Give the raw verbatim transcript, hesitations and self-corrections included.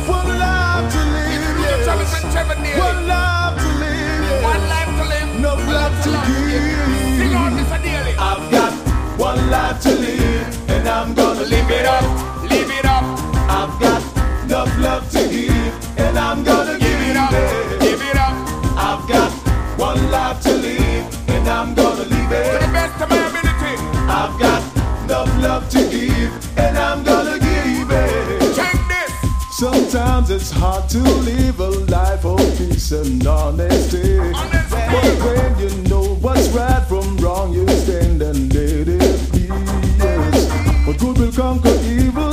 One life to live, yes. One life to live, yes. One life to live. No love to give. Sing on, Mister Daly. I've got one life to live, and I'm gonna live it up. Live it up. I've got enough love to give, and I'm gonna give, Give it up. it. Give it up. I've got one life to live, and I'm gonna leave To it. the best of my ability. I've got enough love to give, and I'm gonna give it. Check this. Sometimes it's hard to live a life of peace and honesty. Honesty. But when you know what's right from wrong, you stand and let it be. Yes. But good will conquer evil.